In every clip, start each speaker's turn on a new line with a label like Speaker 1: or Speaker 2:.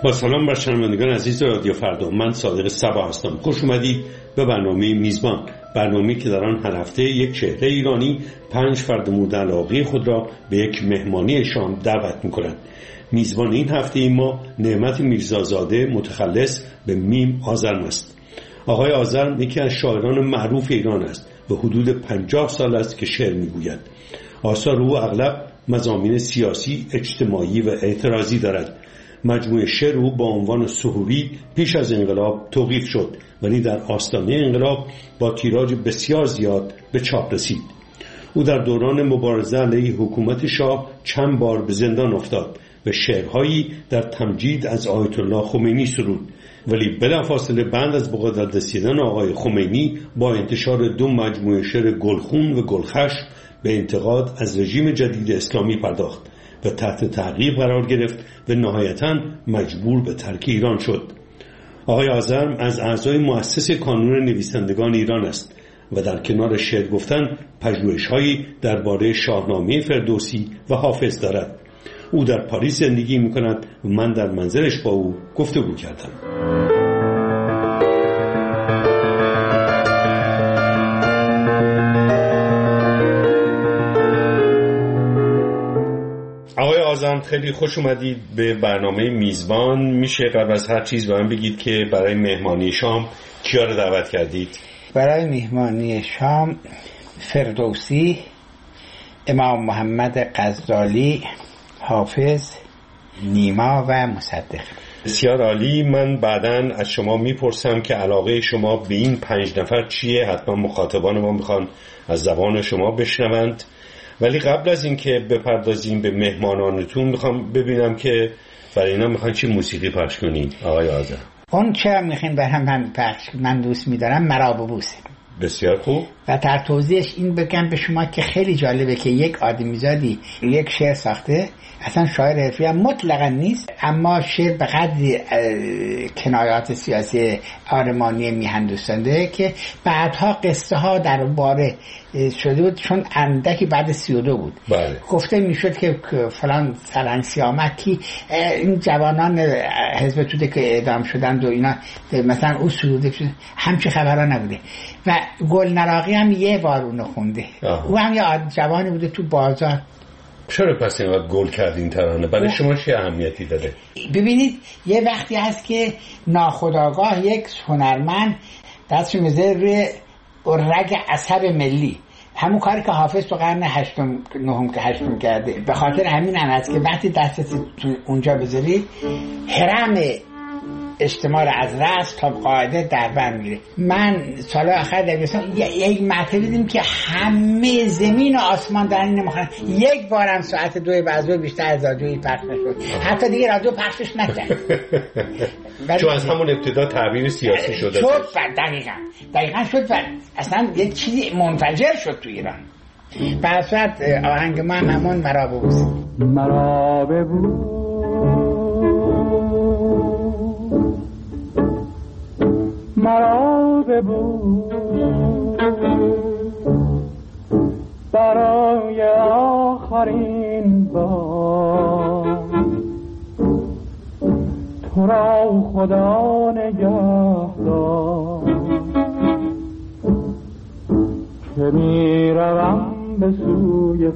Speaker 1: با سلام بر شنوندگان عزیز رادیو فردا، من صادق صبا هستم. خوش اومدید به برنامه میزبان، برنامه‌ای که در آن هر هفته یک چهره ایرانی 5 فرد مورد علاقه خود را به یک مهمانی شام دعوت می‌کنند. میزبان این هفته ما نعمت میرزازاده متخلص به میم آذرم است. آقای آذرم یکی از شاعران معروف ایران است و حدود 50 سال است که شعر می‌گوید. آثار او اغلب مضامین سیاسی، اجتماعی و اعتراضی دارد. مجموعه شعر او با عنوان سحوری پیش از انقلاب توقیف شد، ولی در آستانه انقلاب با تیراژ بسیار زیاد به چاپ رسید. او در دوران مبارزه علیه حکومت شاه چند بار به زندان افتاد و شعرهایی در تمجید از آیت الله خمینی سرود، ولی بلافاصله بعد از به قدرت رسیدن آقای خمینی با انتشار 2 مجموعه شعر گلخون و گلخش به انتقاد از رژیم جدید اسلامی پرداخت و تحت تعقیب قرار گرفت و نهایتاً مجبور به ترک ایران شد. آقای آذرم از اعضای مؤسس کانون نویسندگان ایران است و در کنار شعر گفتن پژوهش‌هایی درباره شاهنامه فردوسی و حافظ دارد. او در پاریس زندگی می‌کند و من در منزلش با او گفتگو کردم. آقای آذرم، خیلی خوش اومدید به برنامه میزبان. میشه قبل از هر چیز به من بگید که برای مهمانی شام کیا رو دعوت کردید؟
Speaker 2: برای مهمانی شام فردوسی، امام محمد غزالی، حافظ، نیما و مصدق.
Speaker 1: بسیار عالی. من بعداً از شما میپرسم که علاقه شما به این 5 نفر چیه. حتما مخاطبان ما میخوان از زبان شما بشنوند، ولی قبل از این که بپردازیم به مهمانانتون میخوام ببینم که برای اینا میخوان چی موسیقی پخش کنید. آقای آذرم،
Speaker 2: اون چه میخواین برام من پخش، من دوست میدارم مرا ببوسه.
Speaker 1: بسیار خوب.
Speaker 2: و در توضیحش این بگم به شما که خیلی جالبه که یک آدمیزادی یک شعر ساخته، اصلا شاعر حرفی هم مطلقا نیست، اما شعر به قدری کنایات سیاسی آرمانی میهندوستانده که بعدها قصه ها درباره شده بود، چون اندکی بعد 32 بود.
Speaker 1: بله.
Speaker 2: گفته میشد که فلان فلان سیامکی، این جوانان حزب توده که اعدام شدند و اینا مثلا او سروده شد، همچه خبرها نبوده. و گل نراقی هم یه بار اونو خونده. او هم یه جوانی بوده تو بازار.
Speaker 1: چرا پس اینقدر گل کردین ترانه؟ برای شما چه اهمیتی داره؟
Speaker 2: ببینید یه وقتی هست که ناخودآگاه یک هنرمند دستش میذاره روی رگ عصب ملی، همون کاری که حافظ تو قرن 8 9 که 8 کرده. به خاطر همین هم هست که وقتی دستت اونجا بذاری هرم اجتماع از رأس تا قاعده در بر میره. من سال آخر دبیرستان یک مرتبه دیدیم که همه زمین و آسمان در این نمیخوان، یک بارم ساعت 2 بعد بیشتر از رادیویی پخش نشد، حتی دیگه رادیو پخشش نکرد.
Speaker 1: چون از همون ابتدا تعبیر سیاسی شده
Speaker 2: شد. دقیقاً شد و اصلا یک چیزی منفجر شد تو ایران. به صورت آهنگ ما همون مرا ببوس.
Speaker 3: مرا ببوس مرا ببوس برای آخرین بار، تو را خدا نگهدار که می روم به سوی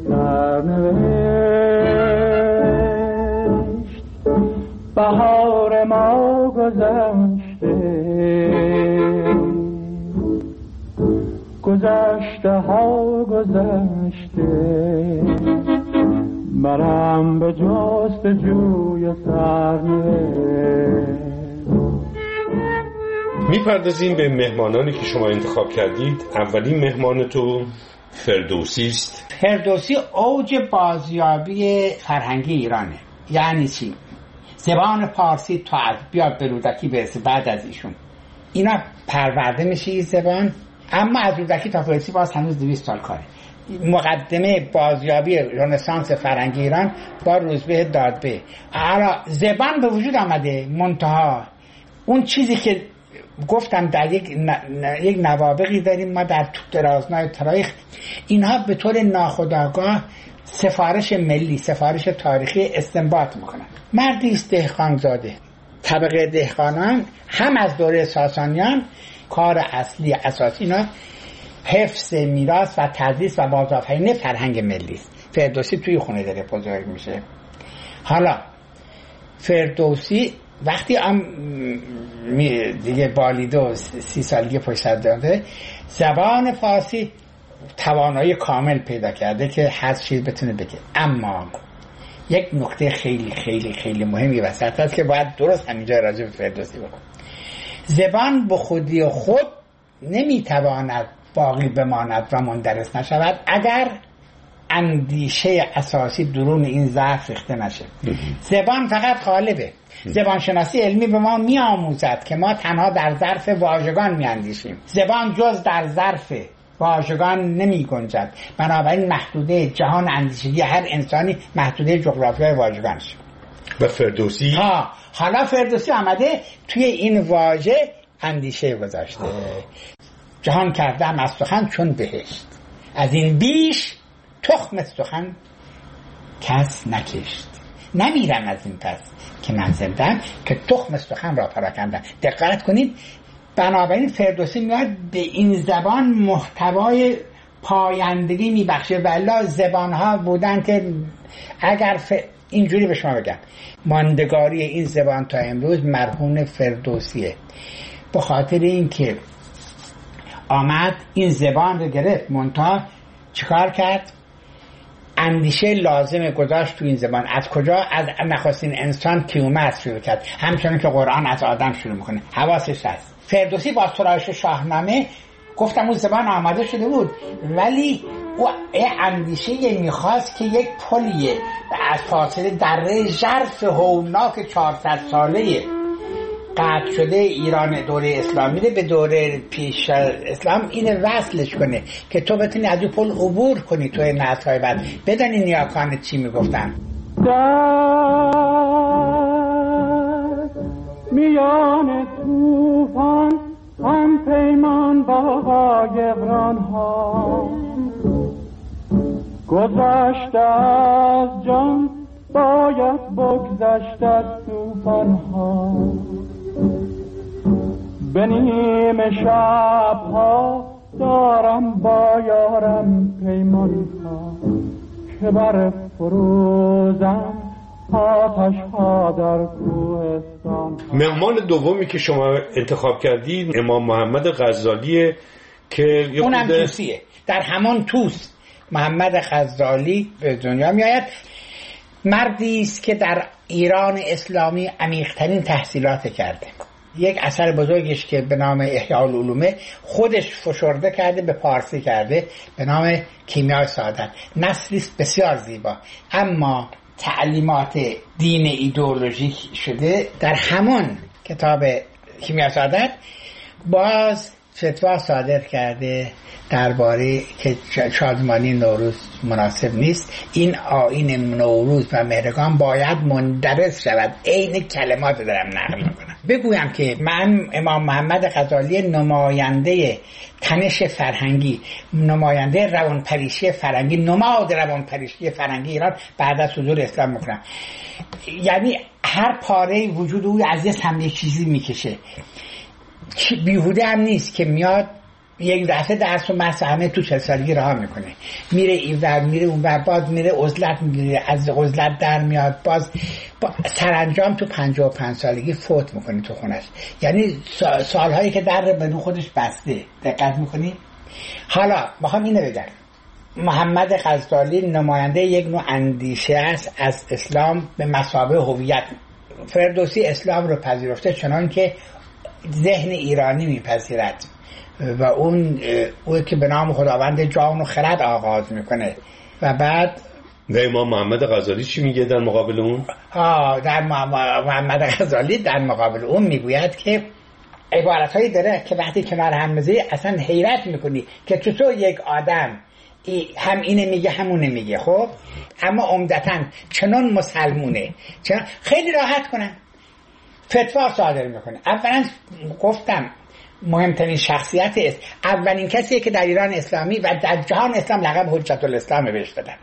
Speaker 3: سرنوشت. بهار ما گذشته ها گذشته، منم به جستجوی سرنوشت.
Speaker 1: میپردازیم به مهمانانی که شما انتخاب کردید. اولین مهمانتون فردوسی است.
Speaker 2: فردوسی اوج بازیابی فرهنگی ایرانه. یعنی چی؟ زبان پارسی تا از بیاد به رودکی برسه بعد از ایشون اینا پرورده میشه این زبان، اما از رودکی تا فردوسی باز هنوز 200 سال کاره. مقدمه بازیابی رنسانس فرهنگی ایران با روزبه دادبه. حالا زبان به وجود آمده، منتها اون چیزی که گفتم در یک نوابغی داریم ما در درازنای تاریخ، اینها به طور ناخودآگاه سفارش ملی، سفارش تاریخی استنباط میکنن. مردی است دهقان زاده، طبقه دهقانان هم از دوره ساسانیان کار اصلی اساسی اینا حفظ میراث و تدریس و بازآفرینی فرهنگ ملی است. فردوسی توی خونه داره بزرگ میشه. حالا فردوسی وقتی دیگه بالیده و 30 سالگی پشت سر داره، زبان فارسی توانایی کامل پیدا کرده که هر چیز بتونه بگه. اما یک نکته خیلی خیلی خیلی مهمی وسط هست که باید درست همینجا راجع به فردوسی بگم. زبان به خودی و خود نمیتواند باقی بماند و مندرس نشود اگر اندیشه اساسی درون این ظرف ریخته نشه. زبان فقط قالبه. زبان شناسی علمی به ما می آموزد که ما تنها در ظرف واژگان می اندیشیم. زبان جز در ظرف واژگان نمی گنجد. بنابراین محدوده جهان اندیشگی هر انسانی محدوده جغرافیای واژگان شد.
Speaker 1: و فردوسی
Speaker 2: حالا فردوسی آمده توی این واژه اندیشه گذاشته. جهان کردم از سخن چون بهشت، از این بیش تخم سخن کس نکشت. نمیرم از این پس که من زندم که تخم سخن را پراکندم. دقت کنید، بنابراین فردوسی میاد به این زبان محتوای پایندگی میبخشه. والا زبانها بودن که اگر اینجوری به شما بگم ماندگاری این زبان تا امروز مرهون فردوسیه، به خاطر اینکه آمد این زبان رو گرفت منتها چیکار کرد؟ اندیشه لازم گذاشت تو این زبان. از کجا؟ از نخستین انسان که اومد شروع کرد، همچنان که قرآن از آدم شروع میکنه. حواسش هست. فردوسی با سرایش شاهنامه گفتم اون زبان آماده شده بود، ولی او اندیشه میخواست که یک پلیه از فاصله دره ژرف هولناک 400 ساله قطع شده ایران دوره اسلامی به دوره پیش اسلام این وصلش کنه که تو بتونی از اون پل عبور کنی توی نسل‌های بعد. بدانی نیاکان چی میگفتن؟
Speaker 3: میان طوفان هم پیمان با قایقران ها، گذشته از جان باید بگذشت از طوفان ها. به نیمه شب ها دارم با یارم پیمان ها، که بر فروزم آتش ها در کوهستان.
Speaker 1: مهمان دومی که شما انتخاب کردید امام محمد غزالیه که
Speaker 2: اونم توسیه. در همان توس محمد غزالی به دنیا می آید. مردی است که در ایران اسلامی عمیق‌ترین تحصیلات کرده. یک اثر بزرگش که به نام احیاء العلوم خودش فشرده کرده، به پارسی کرده، به نام کیمیای سعادت. نثری بسیار زیبا، اما تعلیمات دین ایدئولوژیک شده. در همان کتاب کیمیای سعادت باز فتوا صادر کرده درباره که شادمانی نوروز مناسب نیست. این آیین نوروز و مهرگان باید مندرس شود. عین کلمات دارم نقل میکنم. بگویم که من امام محمد غزالی نماینده تنش فرهنگی، نماینده روانپریشی فرهنگی، نماد روانپریشی فرهنگی ایران بعد از حضور اسلام میکنم. یعنی هر پاره وجود او از یه سمت چیزی میکشه. بیهوده هم نیست که میاد یک دفعه درس و مرس همه تو 40 سالگی رها میکنه، میره اینور میره اونور، باز میره عزلت میگیره، از عزلت در میاد، باز سرانجام تو 55 سالگی فوت میکنه تو خونش. یعنی سالهایی که در بدون خودش بسته. دقت میکنی؟ حالا میخوام اینو بگم، محمد غزالی نماینده یک نوع اندیشه است از اسلام به مثابه هویت. فردوسی اسلام رو پذیرفته چنان که ذهن ایرانی میپذیرد و اون که به نام خداوند جان و خرد آغاز میکنه. و بعد
Speaker 1: و امام محمد غزالی چی میگه در مقابل اون؟
Speaker 2: در محمد غزالی در مقابل اون میگوید که عبارتهایی داره که وقتی کنار هم میذاری اصلا حیرت میکنی که چطور یک آدم هم اینه میگه همونه میگه. خب اما عمدتاً چنان مسلمونه، چنان خیلی راحت کنن فتوا صادر میکنه. اولا گفتم مهمترین شخصیت است، اولین کسیه که در ایران اسلامی و در جهان اسلام لقب حجت الاسلام بهش دادن.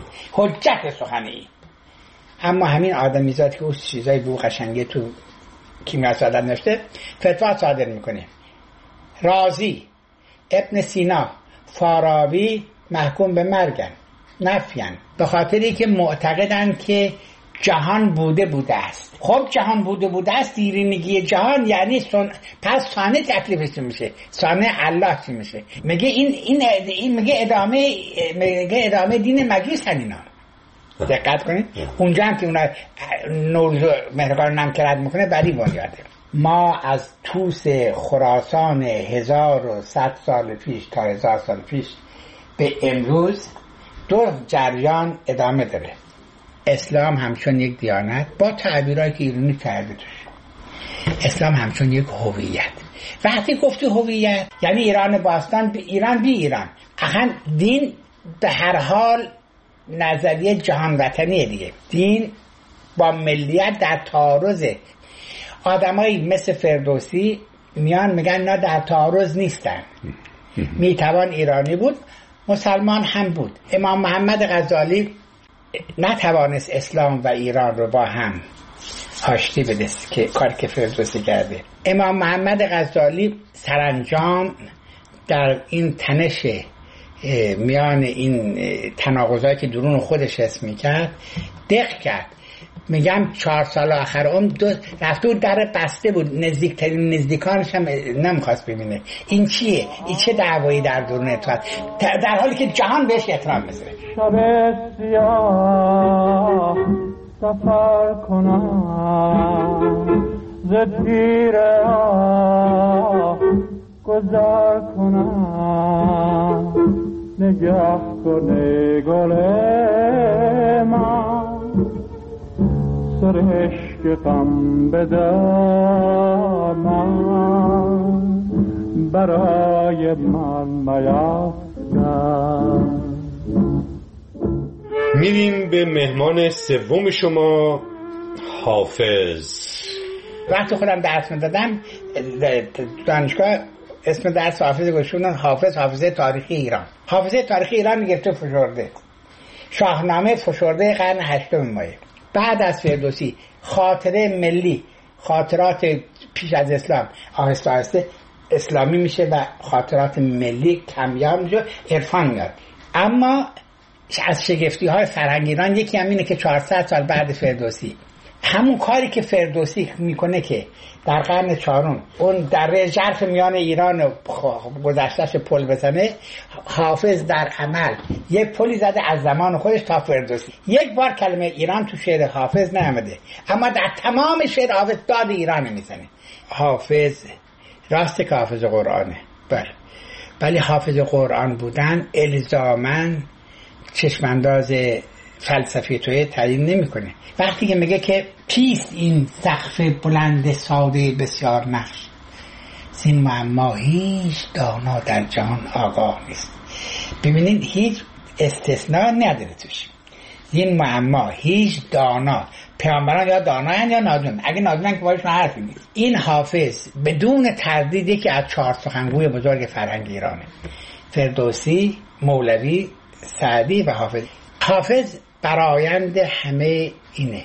Speaker 2: حجت سخنی. اما همین آدمیزاد که اون چیزای بو قشنگه تو کیمیا سعادت نوشته فتوا صادر میکنه. رازی، ابن سینا، فارابی محکوم به مرگن، نفیان، به خاطری که معتقدن که جهان بوده است. خب جهان بوده است، دیرینگی جهان یعنی پس صانع تکلیفش میشه، صانع الله چی میشه؟ میگه این میگه ادامه دین مجوس اینا. دقت کنید اونجا هم که اونا نوروز مهرگان نم کرد میکنه بری بنیاده. ما از توس خراسان 1100 سال پیش تا 1000 سال پیش به امروز دو جریان ادامه داره. اسلام همچون یک دیانت با تعبیرایی که ایرانی کرده توش، اسلام همچون یک هویت. وقتی گفتی هویت یعنی ایران باستان، ایران بی ایران. اخن دین به هر حال نظریه جهان وطنیه دیگه. دین با ملیت در تعارضه. آدمایی مثل فردوسی میان میگن نه در تعارض نیستن، میتوان ایرانی بود مسلمان هم بود. امام محمد غزالی نتوانست اسلام و ایران رو با هم آشتی بده که کاری که فردوسی کرده. امام محمد غزالی سرانجام در این تنش میان این تناقضایی که درون خودش حس میکرد دق کرد. میگم 4 سال آخر رفته بود در بسته بود، نزدیکترین نزدیکانش هم نمیخواست ببینه. این چیه؟ این چه دعوایی در درون اطاعت، در حالی که جهان بهش احترام میذاره.
Speaker 3: شب سیاه سفر کنم، ز تیر گذر کنم، نگه کنه گل من، سر عشق غم بدارم، برای من میافکن.
Speaker 1: میریم به مهمان سوم شما، حافظ.
Speaker 2: وقتی خودم درس میدادم دانشگاه اسم درس حافظ گذاشتن حافظه تاریخی ایران. حافظه تاریخی ایران میگفته فشرده، شاهنامه فشرده قرن 8 مایه. بعد از فردوسی خاطره ملی، خاطرات پیش از اسلام آهسته آهسته اسلامی میشه و خاطرات ملی کمیاب میشه، عرفان میاد. اما از شگفتی های فرهنگ ایران یکی هم اینه که 400 سال بعد فردوسی همون کاری که فردوسی میکنه که در قرن 4 اون در ژرف میان ایران و گذشتهش پل بزنه، حافظ در عمل یک پلی زده از زمان خودش تا فردوسی. یک بار کلمه ایران تو شعر حافظ نیامده، اما در تمام شعر حافظ داد ایران میزنه. حافظ راسته که حافظ قرآنه، ولی حافظ قرآن بودن الزاماً چشمانداز فلسفی توی تعیین نمیکنه. وقتی که میگه که کیست این سقف بلند ساده بسیار نقش، زین معما هیچ دانا در جهان آگاه نیست. ببینید هیچ استثناء نداره توش. زین معما هیچ دانا، پیامبران یا دانایان یا نادون، اگه نادونن که بایشون حرفی نیست. این حافظ بدون تردید یکی از 4 سخنگوی بزرگ فرهنگ ایرانه، فردوسی، مولوی، سعدی و حافظ. حافظ برآیند همه اینه،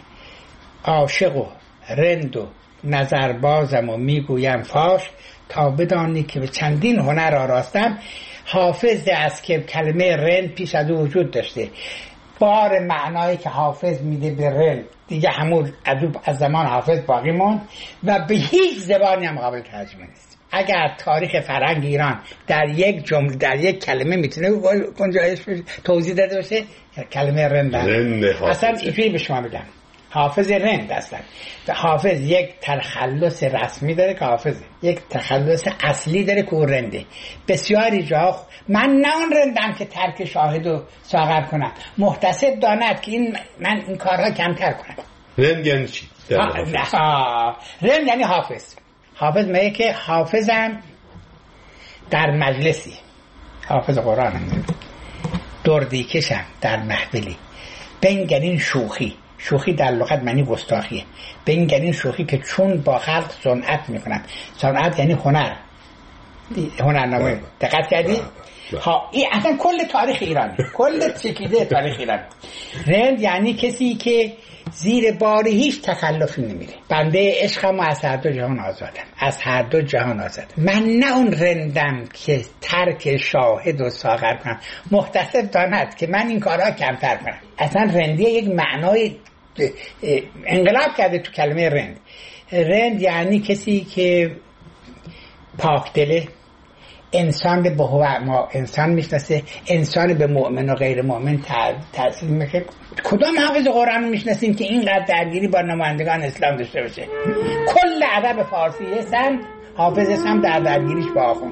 Speaker 2: عاشق و رند و نظربازم و میگویم فاش، تا بدانی که به چندین هنر آراستم. حافظ است که کلمه رند پیش از او وجود داشته، بار معنایی که حافظ میده به رند دیگه همون از زمان حافظ باقی موند و به هیچ زبانی هم قابل ترجمه نیست. اگر تاریخ فرهنگ ایران در یک جمله، در یک کلمه میتونه گنجایش توضیح داده باشه، کلمه رند اصلا اینجوری به شما بگم، حافظ رند هستن. حافظ یک تخلص رسمی داره که حافظ یک تخلص اصلی داره که اون رنده. بسیاری جا من نه اون رندم که ترک شاهد و ساغر کنم، محتسب داند که من این کارها کمتر کنم.
Speaker 1: رند یعنی چی؟
Speaker 2: رند یعنی حافظ. حافظ میگه که حافظم در مجلسی، حافظ قرآنم دردیکشم در محفلی، بنگرین شوخی در لغت معنی گستاخیه، بنگرین شوخی که چون با خلق صنعت میکنم. صنعت یعنی هنرنامه. دقت کردی؟ این اصلا کل تاریخ ایران، کل چکیده تاریخ ایران. رند یعنی کسی که زیر بار هیچ تکلفی نمیره. بنده عشقم و از هر دو جهان آزادم، از هر دو جهان آزادم. من نه اون رندم که ترک شاهد و ساغر کنم. محتسب داند که من این کارها کمتر کنم. اصلا رندی یک معنای انقلاب کرده تو کلمه رند. رند یعنی کسی که پاک دله، انسان به ما انسان میشناسه، انسان به مؤمن و غیر مؤمن تأثیر میکنه. کدام حافظ قرآن میشناسیم که اینقدر درگیری با نمایندگان اسلام داشته باشه؟ کل ادب فارسی هستن حافظ هم در درگیریش با آخوند.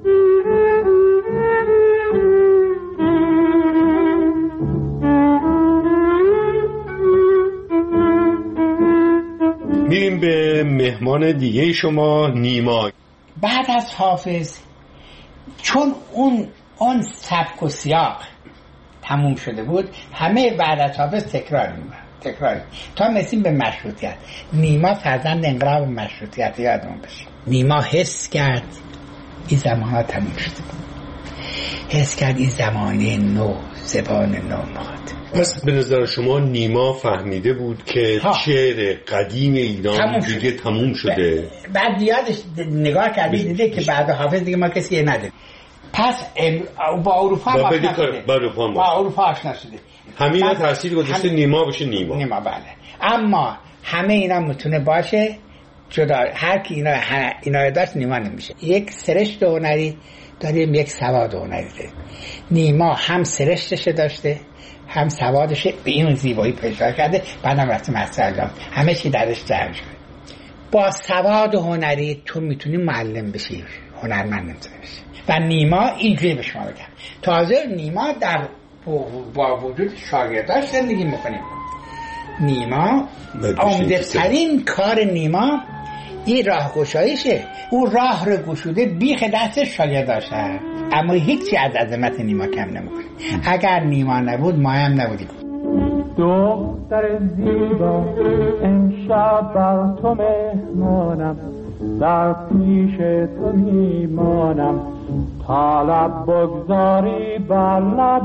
Speaker 1: میریم به مهمان دیگه شما، نیما.
Speaker 2: بعد از حافظ چون اون سبک و سیاق تموم شده بود، همه بعد از حافظ تکرار تا رسیدیم به مشروطیت. نیما فرزند انقلاب مشروطیت، یادمون باشه. نیما حس کرد این زمان تموم شده، حس کرد این زمانه نو، زبان نو میخواد.
Speaker 1: پس به نظر شما نیما فهمیده بود که شعر قدیم ایران دیگه تموم شده؟
Speaker 2: بعد یادش نگاه کردی دیده که بعد حافظ دیگه ما کسی نداریم. پس با اروپا آشنا شده.
Speaker 1: همین تاثیر گذاشته نیما بشه نیما.
Speaker 2: بله. اما همه اینا میتونه باشه جدا، هر کی اینا داشت نیما نمیشه. یک سرشت هنری داریم، یک سواد هنری داریم. نیما هم سرشتش داشته هم سوادش به این زیبایی پیدا کرده، بعدم رفته مسئله همه چی درش جمع شده. با سواد هنری تو میتونی معلم بشی، هنرمند نمیتونی بشی. و نیما اینجوری به شما بگم، تازه نیما با وجود شاگرداش زندگی میکنیم. نیما عمده ترین کار نیما این راه گشاییشه. اون راه رو گشوده بیخ دست شاگرداش هست، اما هیچی از عظمت نیما کم نمیکنه. اگر نیما نبود ما هم نبودیم.
Speaker 3: دختر زیبا امشب بر تو مهمانم، در پیش تو میمانم، طلب بگذاری بر لب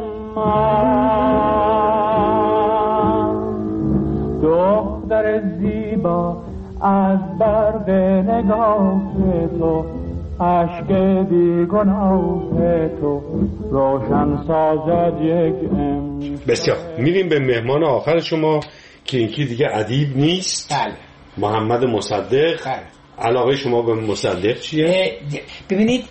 Speaker 3: من. دختر زیبا از برق نگاه تو، عشق بیگناه تو روشن سازد یک
Speaker 1: بسیار. میریم به مهمان آخر شما که اینکی دیگه ادیب نیست.
Speaker 2: بله.
Speaker 1: محمد مصدق.
Speaker 2: بله.
Speaker 1: علاقه شما به مصدق چیه؟
Speaker 2: ببینید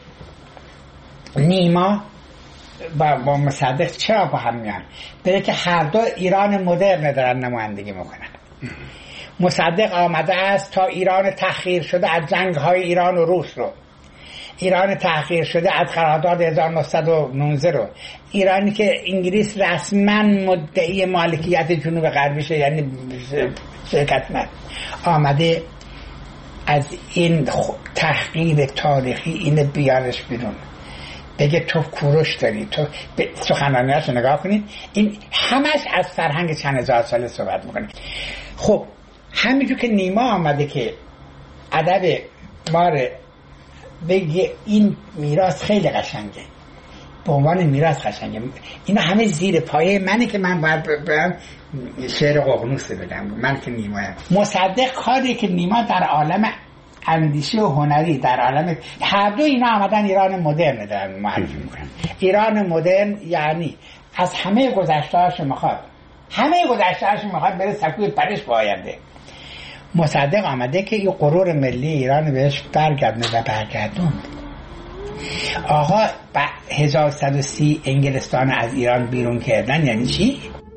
Speaker 2: نیما با مصدق چرا با هم میان؟ بده که هر دو ایران مدرن دارن نمایندگی میکنن. مصدق آمده است تا ایران تحقیر شده از جنگ‌های ایران و روس رو، ایران تحقیر شده از قرارداد 1919 رو، ایرانی که انگلیس رسما مدعی مالکیت جنوب غربیشه، یعنی شرکت نه، آمده از این تحقیر تاریخی اینه بیارش بیرون، بگه تو کوروش داری. تو سخنرانیاشو نگاه کنید، این همش از فرهنگ چند هزار ساله صحبت میکنه. خب همینجور که نیما آمده که ادب ماره بگه این میراث خیلی قشنگه، به عنوان میراث قشنگه، اینا همه زیر پایه منه که من باید برم شعر ققنوس بگم. من که نیمایم. مصدق کاری که نیما در عالم اندیشه و هنری، در عالم هر دو اینا آمدن ایران مدرن دارن معرفی میکنن. ایران مدرن یعنی از همه گذشته‌اش میخواد بره سکوی پرش با آینده. مصدق آمده که این غرور ملی ایران بهش برگردونه و برگردون. آقا 1130 انگلستان از ایران بیرون کردن یعنی چی؟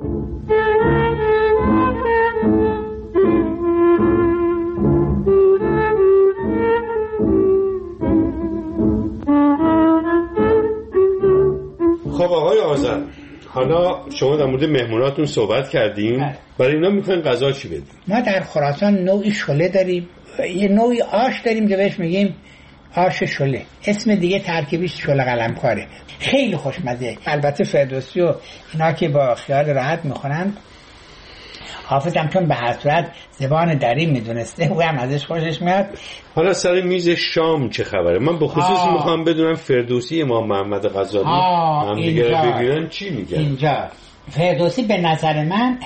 Speaker 1: خب آقای آذر، حالا شما در مورد مهموناتون صحبت کردیم، برای اینا میخواین غذا چی بدیم؟
Speaker 2: ما در خراسان نوعی شله داریم، یه نوعی آش داریم که بهش میگیم آش شله، اسم دیگه ترکیبیش شله قلمکاره، خیلی خوشمزه. البته فردوسی و اینا که با خیال راحت میخورن، حافظ هم چون به هر صورت زبان دری میدونسته او هم ازش خوشش میاد.
Speaker 1: حالا سر میز شام چه خبره؟ من به خصوص میخوام بدونم فردوسی امام محمد غزالی هم دیگه ببینن چی میگن.
Speaker 2: اینجا فردوسی به نظر من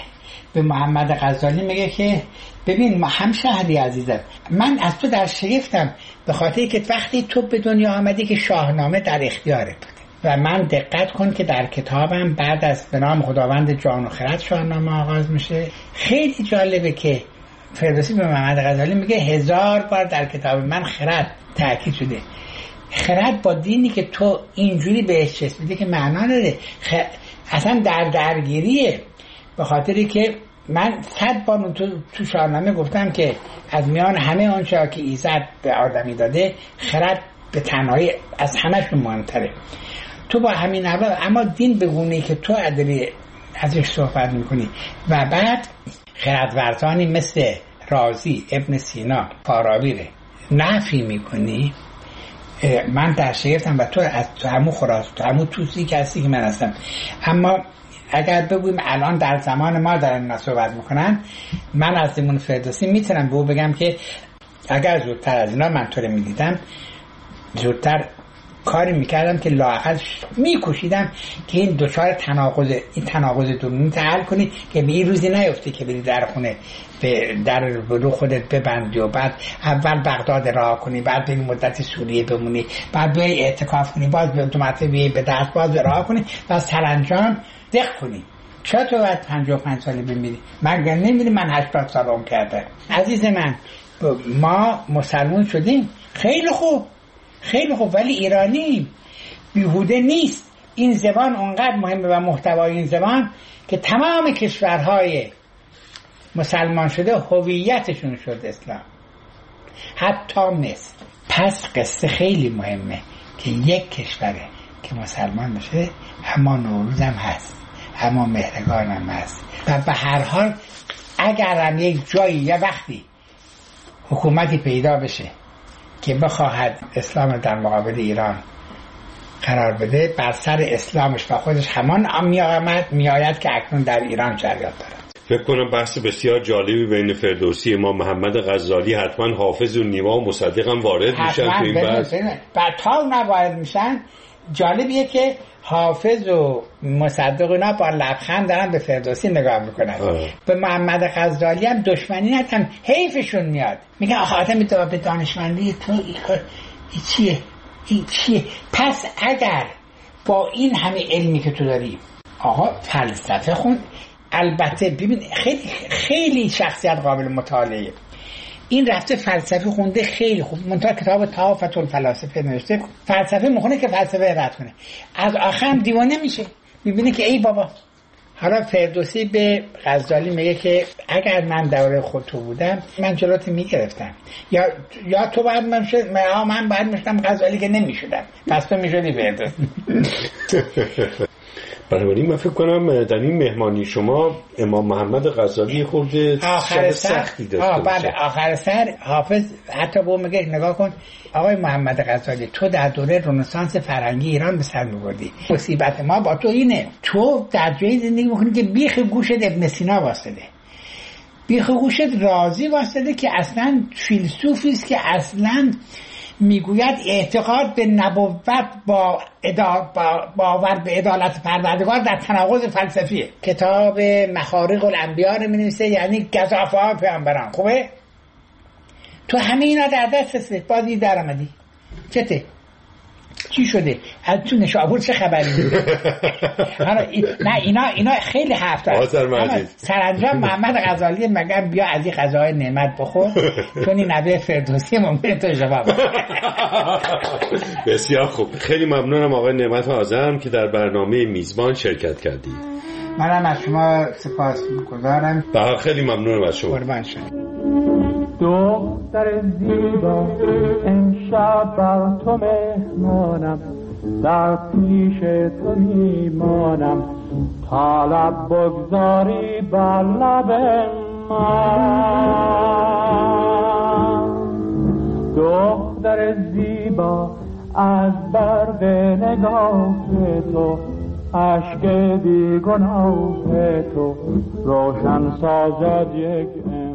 Speaker 2: به محمد غزالی میگه که ببین همشهری عزیزم، من از تو در شگفتم به خاطر که وقتی تو به دنیا آمدی که شاهنامه در اختیارت بوده و من دقت کن که در کتابم بعد از به نام خداوند جان و خرد شاهنامه آغاز میشه. خیلی جالبه که فردوسی به محمد غزالی میگه 1000 بار در کتاب من خرد تاکید شده. خرد با دینی که تو اینجوری بهش چسبیده که معنا نداره، اصلا در درگیریه. به خاطری که من 100 بار تو شاهنامه گفتم که از میان همه آنچه که ایزد به آدمی داده خرد به تنهایی از همه‌شون مهمتره. تو با همین اما دین به گونه‌ای که تو داری ازش صحبت میکنی و بعد خردورزانی مثل رازی، ابن سینا، فارابی رو نفی میکنی، من در شگفتم و تو از همون خراس تو همون توسی که هستی که من هستم. اما اگر بگویم الان در زمان ما دارن اینا صحبت میکنن، من از دیمون فردوسی میتونم به او بگم که اگر زودتر از اینا من تو رو میدیدم، زودتر کاری میکردم که لااقل میکوشیدم که این دوچار تناقض درونی حل کنی که به این روزی نیفته که بری در خونه در رو خودت ببندی و بعد اول بغداد راه کنی، بعد به مدت سوریه بمونی، بعد بیای اعتکاف کنی، باز به دو مرتبه بیای به درس باز راه کنی و سرانجام دق کنی. چرا تو باید 55 ساله بمیری؟ مگر نمیری من 80 سال عمر کردم. عزیز من، ما مسلمان شدیم، خیلی خوب خیلی خوب، ولی ایرانی بیهوده نیست. این زبان اونقدر مهمه و محتوای این زبان که تمام کشورهای مسلمان شده هویتشون شد اسلام، حتی مصر. پس قصه خیلی مهمه که یک کشوره که مسلمان بشه، اما نوروز هم هست، اما مهرگان هم هست و به هر حال اگر هم یک جایی یا وقتی حکومتی پیدا بشه که بخواهد اسلام در مقابل ایران قرار بده، بر سر اسلامش و خودش همان میآید که اکنون در ایران جریان دارد.
Speaker 1: فکر کنم بحث بسیار جالبی بین فردوسی امام محمد غزالی، حتما حافظ و نیما و مصدق هم وارد میشن تو این بحث.
Speaker 2: بعد تا اونا وارد میشن، جالبیه که حافظ و مصدق اینا با لبخند دارن به فردوسی نگاه میکنن. به محمد غزالی هم دشمنی ندارن، حیفشون میاد، میگن آخه آدمی تو به دانشمندی تو این چیه؟ پس اگر با این همه علمی که تو داری آقا فلسفه خون، البته ببین خیلی خیلی شخصیت قابل مطالعه، این رفته فلسفه خونده خیلی خوب، منتها کتاب طاقت الفلاسفه نوشته، فلسفه میخونه که فلسفه رد کنه، از آخر هم دیوانه میشه، میبینه که ای بابا. حالا فردوسی به غزالی میگه که اگر من دوره خود تو بودم من جلوت میگرفتم، یا تو باید من باید میشدم غزالی که نمیشدم، پس تو میشدی فردوسی.
Speaker 1: بنابراین من فکر کنم در این مهمانی شما امام محمد غزالی خورده
Speaker 2: آخر
Speaker 1: سختی داشته باشه.
Speaker 2: بله آخر سر حافظ حتی به میگه نگاه کن آقای محمد غزالی، تو در دوره رنسانس فرهنگی ایران به سر میبردی، مصیبت ما با تو اینه تو در جایی زندگی میکنی که بیخ گوشت ابن سینا واسطه، بیخ گوشت رازی واسطه که اصلا فیلسوفی است که اصلا میگوید اعتقاد به نبوت با باور به عدالت پروردگار در تناقض فلسفیه. کتاب مخارق الانبیاء رو می‌نویسه، یعنی گزافه‌های پیامبران. خوبه؟ تو همه اینا در دست هست، بازی در آمدی چته؟ چی شده؟ از تو نشابور چه خبری؟ نه اینا خیلی حرف داره. سرانجام محمد غزالی مگم بیا از این غذای نعمت بخور، چون این نبی فردوسی ممکنه تو جواب.
Speaker 1: بسیار خوب، خیلی ممنونم آقای نعمت آذرم که در برنامه میزبان شرکت کردید.
Speaker 2: منم از شما سپاسگزارم.
Speaker 1: خیلی ممنونم از شما.
Speaker 2: قربان شما.
Speaker 3: دختر زیبا امشب بر تو مهمانم، در پیش تو میمانم، طالب بگذاری بر لب من. دختر زیبا از برق نگاه تو، اشک بی گناه تو روشن سازد یک